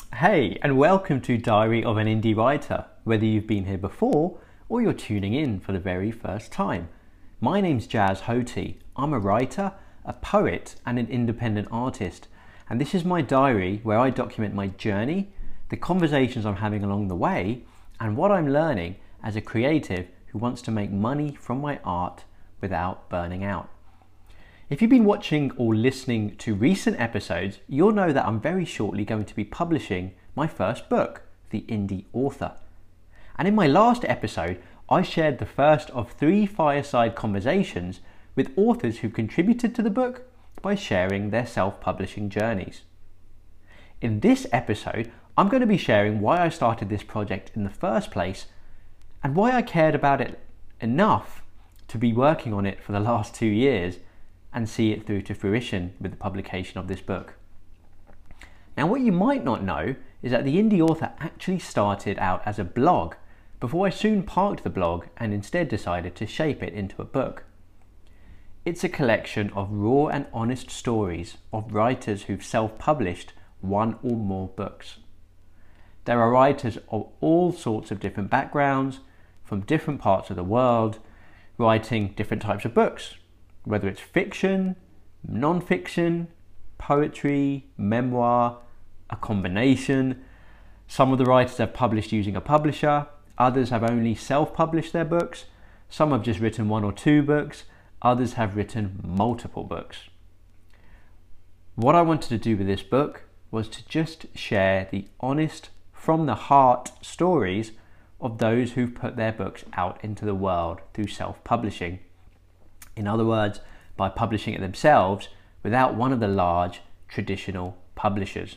Hey, and welcome to Diary of an Indie Writer, whether you've been here before or you're tuning in for the very first time. My name's Jazz Hoti. I'm a writer, a poet, and an independent artist. And this is my diary where I document my journey, the conversations I'm having along the way, and what I'm learning as a creative who wants to make money from my art without burning out. If you've been watching or listening to recent episodes, you'll know that I'm very shortly going to be publishing my first book, The Indie Author. And in my last episode, I shared the first of 3 fireside conversations with authors who contributed to the book by sharing their self-publishing journeys. In this episode, I'm going to be sharing why I started this project in the first place and why I cared about it enough to be working on it for the last 2 years and see it through to fruition with the publication of this book. Now, what you might not know is that The Indie Author actually started out as a blog before I soon parked the blog and instead decided to shape it into a book. It's a collection of raw and honest stories of writers who've self-published 1 or more books. There are writers of all sorts of different backgrounds, from different parts of the world, writing different types of books, whether it's fiction, non-fiction, poetry, memoir, a combination. Some of the writers have published using a publisher, others have only self-published their books, some have just written 1 or 2 books, others have written multiple books. What I wanted to do with this book was to just share the honest, from the heart stories of those who've put their books out into the world through self-publishing. In other words, by publishing it themselves without one of the large traditional publishers.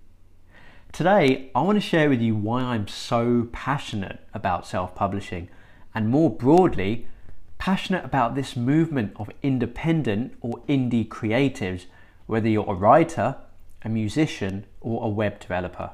Today, I want to share with you why I'm so passionate about self-publishing and more broadly, passionate about this movement of independent or indie creatives, whether you're a writer, a musician, or a web developer.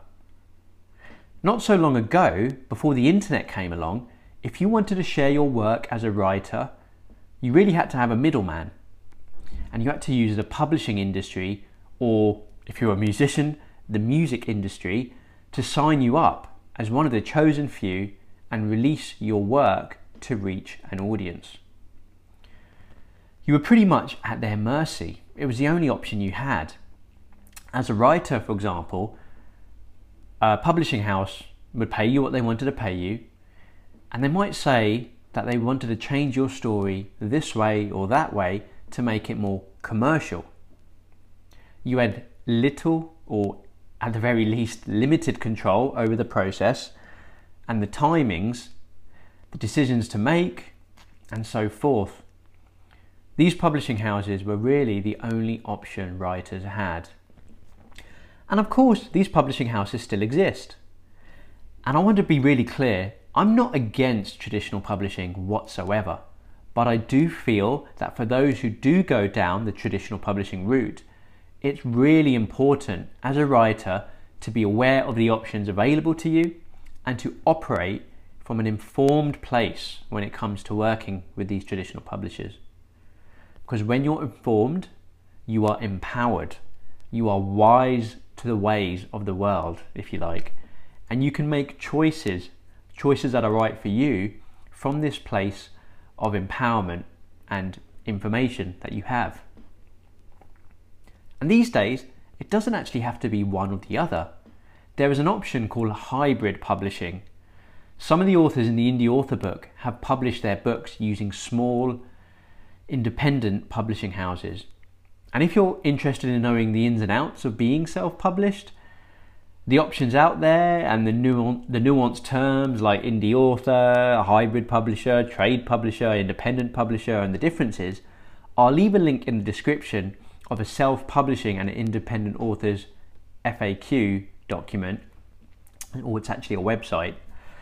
Not so long ago, before the internet came along, if you wanted to share your work as a writer, you really had to have a middleman, and you had to use the publishing industry, or if you're a musician, the music industry, to sign you up as one of the chosen few and release your work to reach an audience. You were pretty much at their mercy. It was the only option you had. As a writer, for example, a publishing house would pay you what they wanted to pay you, and they might say that they wanted to change your story this way or that way to make it more commercial. You had little, or at the very least limited, control over the process and the timings, the decisions to make, and so forth. These publishing houses were really the only option writers had. And of course, these publishing houses still exist. And I want to be really clear, I'm not against traditional publishing whatsoever, but I do feel that for those who do go down the traditional publishing route, it's really important as a writer to be aware of the options available to you and to operate from an informed place when it comes to working with these traditional publishers. Because when you're informed, you are empowered, you are wise to the ways of the world, if you like, and you can make choices that are right for you from this place of empowerment and information that you have. And these days, it doesn't actually have to be one or the other. There is an option called hybrid publishing. Some of the authors in the Indie Author book have published their books using small, independent publishing houses. And if you're interested in knowing the ins and outs of being self-published, the options out there and the nuanced terms like indie author, hybrid publisher, trade publisher, independent publisher, and the differences, I'll leave a link in the description of a self-publishing and independent author's FAQ document, or it's actually a website,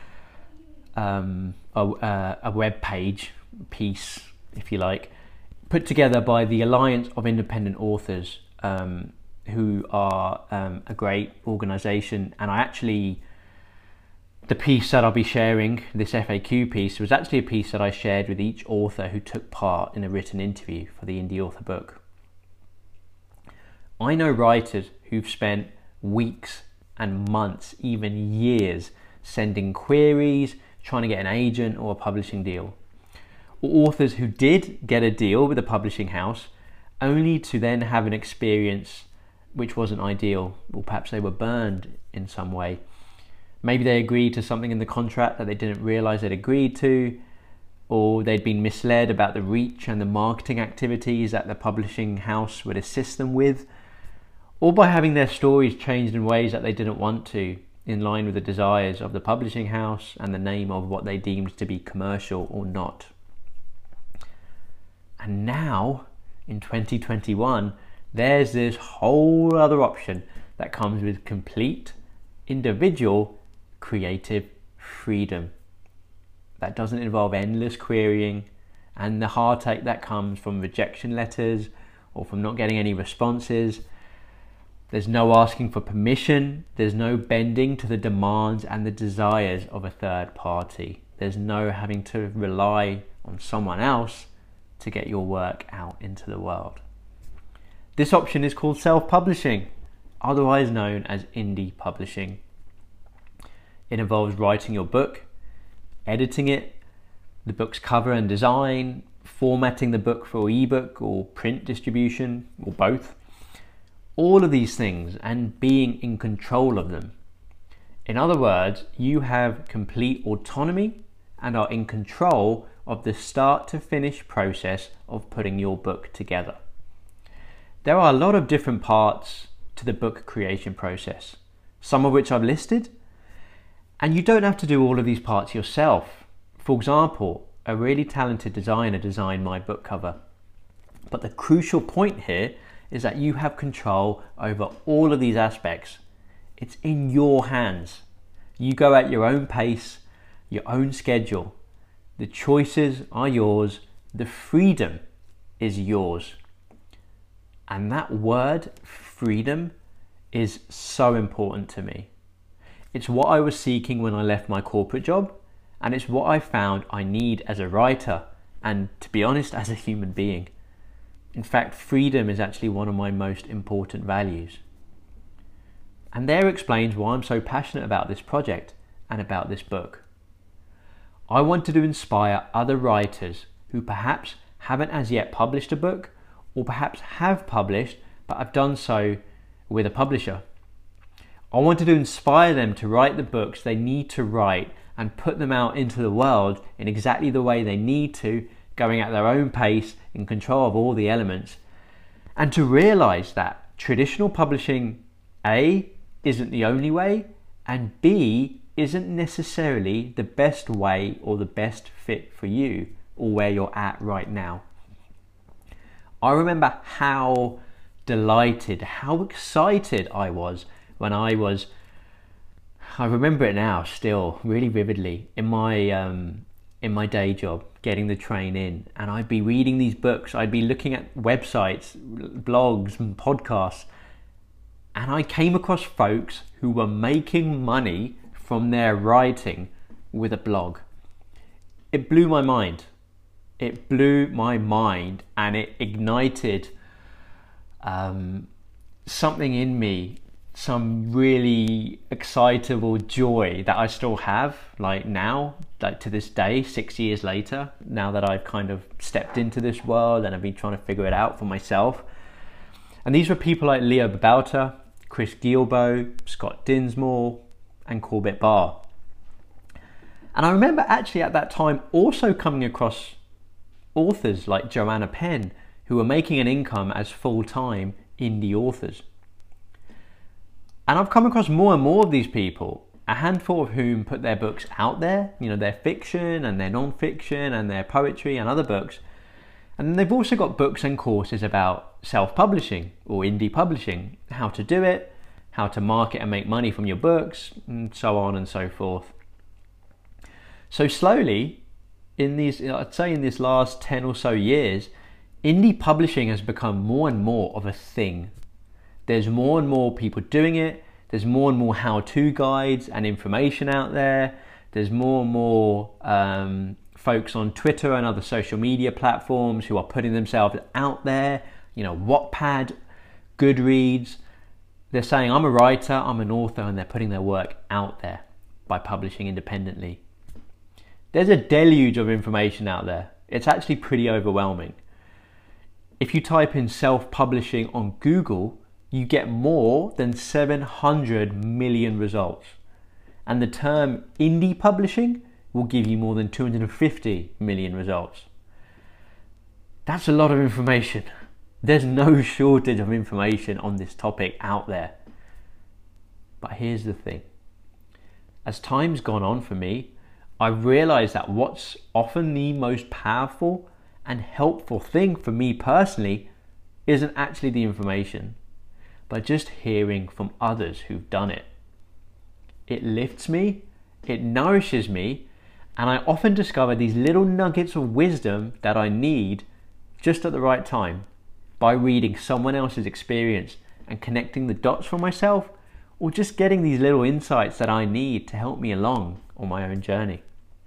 a web page piece, if you like, put together by the Alliance of Independent Authors, who are a great organisation. And the piece that I'll be sharing, this FAQ piece, was actually a piece that I shared with each author who took part in a written interview for the Indie Author book. I know writers who've spent weeks and months, even years, sending queries, trying to get an agent or a publishing deal. Or authors who did get a deal with a publishing house only to then have an experience which wasn't ideal, or perhaps they were burned in some way. Maybe they agreed to something in the contract that they didn't realize they'd agreed to, or they'd been misled about the reach and the marketing activities that the publishing house would assist them with, or by having their stories changed in ways that they didn't want to, in line with the desires of the publishing house and the name of what they deemed to be commercial or not. And now, in 2021, there's this whole other option that comes with complete, individual, creative freedom. That doesn't involve endless querying and the heartache that comes from rejection letters or from not getting any responses. There's no asking for permission. There's no bending to the demands and the desires of a third party. There's no having to rely on someone else to get your work out into the world. This option is called self-publishing, otherwise known as indie publishing. It involves writing your book, editing it, the book's cover and design, formatting the book for ebook or print distribution, or both. All of these things, and being in control of them. In other words, you have complete autonomy and are in control of the start to finish process of putting your book together. There are a lot of different parts to the book creation process, some of which I've listed, and you don't have to do all of these parts yourself. For example, a really talented designer designed my book cover. But the crucial point here is that you have control over all of these aspects. It's in your hands. You go at your own pace, your own schedule. The choices are yours. The freedom is yours. And that word, freedom, is so important to me. It's what I was seeking when I left my corporate job, and it's what I found I need as a writer, and to be honest, as a human being. In fact, freedom is actually one of my most important values. And there explains why I'm so passionate about this project and about this book. I wanted to inspire other writers who perhaps haven't as yet published a book, or perhaps have published but have done so with a publisher. I wanted to inspire them to write the books they need to write and put them out into the world in exactly the way they need to, going at their own pace, in control of all the elements, and to realize that traditional publishing, A, isn't the only way, and B, isn't necessarily the best way or the best fit for you or where you're at right now. I remember how delighted, how excited I was when I remember it now still really vividly, in my day job, getting the train in, and I'd be reading these books, I'd be looking at websites, blogs and podcasts, and I came across folks who were making money from their writing with a blog. It blew my mind. It blew my mind, and it ignited something in me, some really excitable joy that I still have, like now, like to this day, 6 years later, now that I've kind of stepped into this world and I've been trying to figure it out for myself. And these were people like Leo Babauta, Chris Guillebeau, Scott Dinsmore, and Corbett Barr. And I remember actually at that time also coming across authors like Joanna Penn, who were making an income as full-time indie authors. And I've come across more and more of these people, a handful of whom put their books out there, you know, their fiction and their non-fiction and their poetry and other books. And then they've also got books and courses about self-publishing or indie publishing, how to do it, how to market and make money from your books, and so on and so forth. So slowly, I'd say in this last 10 or so years, indie publishing has become more and more of a thing. There's more and more people doing it. There's more and more how-to guides and information out there. There's more and more folks on Twitter and other social media platforms who are putting themselves out there. You know, Wattpad, Goodreads. They're saying, I'm a writer, I'm an author, and they're putting their work out there by publishing independently. There's a deluge of information out there. It's actually pretty overwhelming. If you type in self-publishing on Google, you get more than 700 million results. And the term indie publishing will give you more than 250 million results. That's a lot of information. There's no shortage of information on this topic out there. But here's the thing. As time's gone on for me, I've realized that what's often the most powerful and helpful thing for me personally isn't actually the information, but just hearing from others who've done it. It lifts me, it nourishes me, and I often discover these little nuggets of wisdom that I need just at the right time by reading someone else's experience and connecting the dots for myself, or just getting these little insights that I need to help me along on my own journey.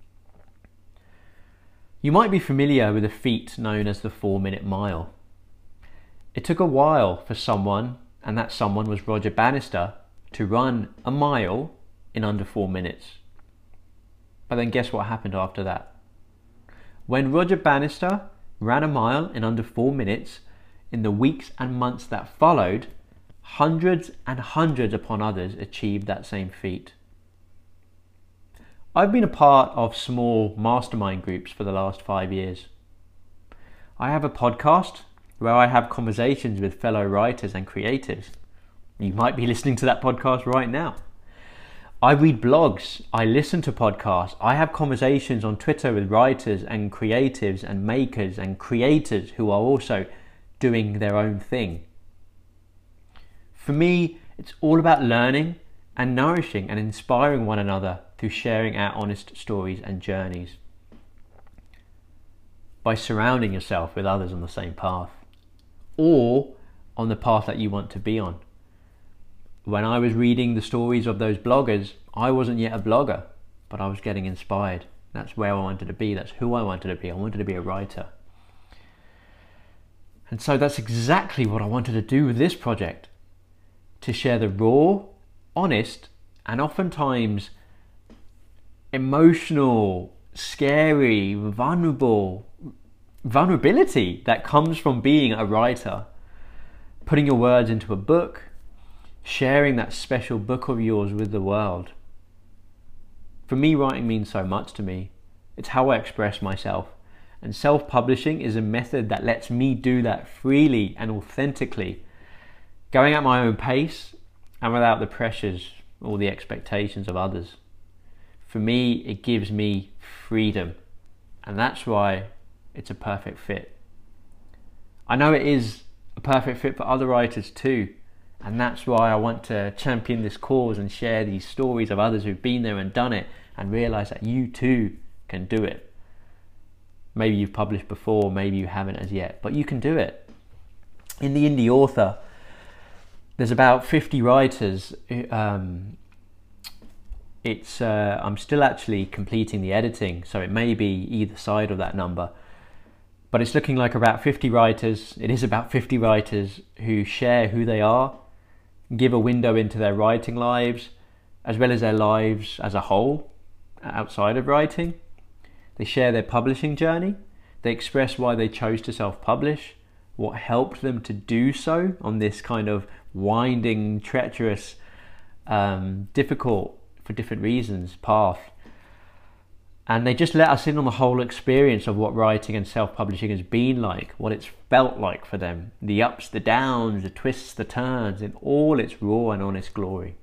You might be familiar with a feat known as the 4-minute mile. It took a while for someone, and that someone was Roger Bannister, to run a mile in under 4 minutes. But then guess what happened after that? When Roger Bannister ran a mile in under 4 minutes, in the weeks and months that followed, hundreds and hundreds upon others achieved that same feat. I've been a part of small mastermind groups for the last 5 years. I have a podcast where I have conversations with fellow writers and creatives. You might be listening to that podcast right now. I read blogs, I listen to podcasts, I have conversations on Twitter with writers and creatives and makers and creators who are also doing their own thing. For me, it's all about learning and nourishing and inspiring one another through sharing our honest stories and journeys. By surrounding yourself with others on the same path, or on the path that you want to be on. When I was reading the stories of those bloggers, I wasn't yet a blogger, but I was getting inspired. That's where I wanted to be. That's who I wanted to be. I wanted to be a writer. And so that's exactly what I wanted to do with this project. To share the raw, honest, and oftentimes emotional, scary, vulnerability that comes from being a writer. Putting your words into a book, sharing that special book of yours with the world. For me, writing means so much to me. It's how I express myself. And self-publishing is a method that lets me do that freely and authentically, going at my own pace and without the pressures or the expectations of others. For me, it gives me freedom, and that's why it's a perfect fit. I know it is a perfect fit for other writers too, and that's why I want to champion this cause and share these stories of others who've been there and done it, and realize that you too can do it. Maybe you've published before, maybe you haven't as yet, but you can do it. In the Indie Author, there's about 50 writers. I'm still actually completing the editing, so it may be either side of that number. But it's looking like about 50 writers. It is about 50 writers who share who they are, give a window into their writing lives, as well as their lives as a whole, outside of writing. They share their publishing journey. They express why they chose to self-publish, what helped them to do so on this kind of winding, treacherous, difficult for different reasons path. And they just let us in on the whole experience of what writing and self-publishing has been like, what it's felt like for them, the ups, the downs, the twists, the turns, in all its raw and honest glory.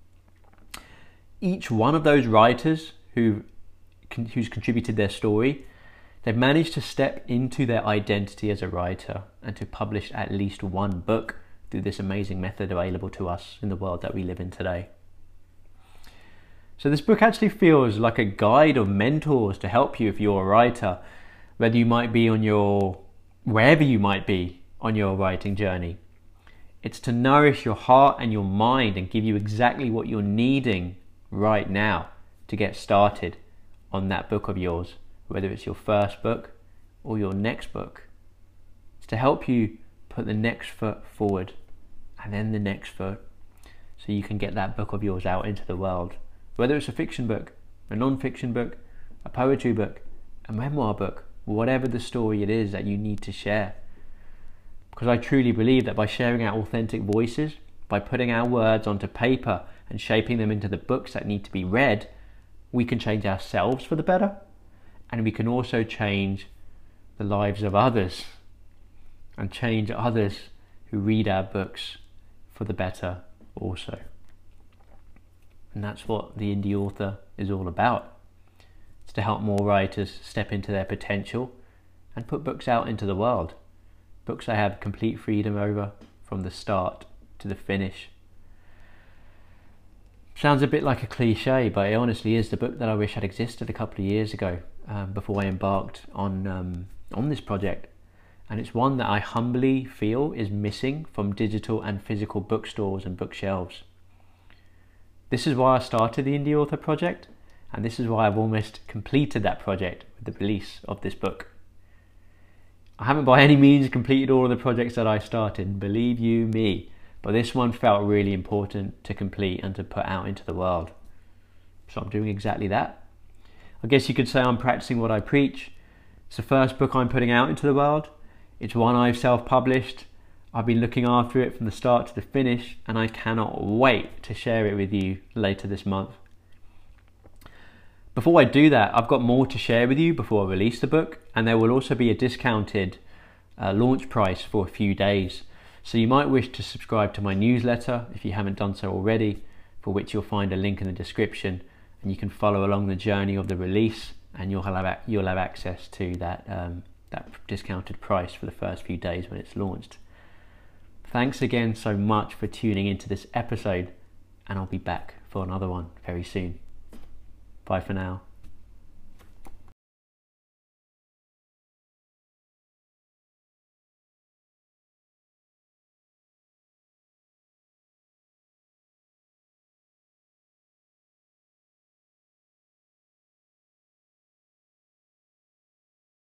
Each one of those writers who's contributed their story, they've managed to step into their identity as a writer and to publish at least one book through this amazing method available to us in the world that we live in today. So this book actually feels like a guide of mentors to help you if you're a writer, whether you might be wherever you might be on your writing journey. It's to nourish your heart and your mind and give you exactly what you're needing right now to get started on that book of yours, whether it's your first book or your next book. It's to help you put the next foot forward and then the next foot so you can get that book of yours out into the world. Whether it's a fiction book, a non-fiction book, a poetry book, a memoir book, whatever the story it is that you need to share. Because I truly believe that by sharing our authentic voices, by putting our words onto paper and shaping them into the books that need to be read, we can change ourselves for the better, and we can also change the lives of others and change others who read our books for the better also. And that's what the Indie Author is all about. It's to help more writers step into their potential and put books out into the world. Books I have complete freedom over from the start to the finish. Sounds a bit like a cliche, but it honestly is the book that I wish had existed a couple of years ago, before I embarked on this project. And it's one that I humbly feel is missing from digital and physical bookstores and bookshelves. This is why I started the Indie Author project, and this is why I've almost completed that project with the release of this book. I haven't by any means completed all of the projects that I started, believe you me, but this one felt really important to complete and to put out into the world. So I'm doing exactly that. I guess you could say I'm practicing what I preach. It's the first book I'm putting out into the world. It's one I've self-published. I've been looking after it from the start to the finish, and I cannot wait to share it with you later this month. Before I do that, I've got more to share with you before I release the book, and there will also be a discounted launch price for a few days. So you might wish to subscribe to my newsletter if you haven't done so already, for which you'll find a link in the description, and you can follow along the journey of the release, and you'll have access to that discounted price for the first few days when it's launched. Thanks again so much for tuning into this episode, and I'll be back for another one very soon. Bye for now.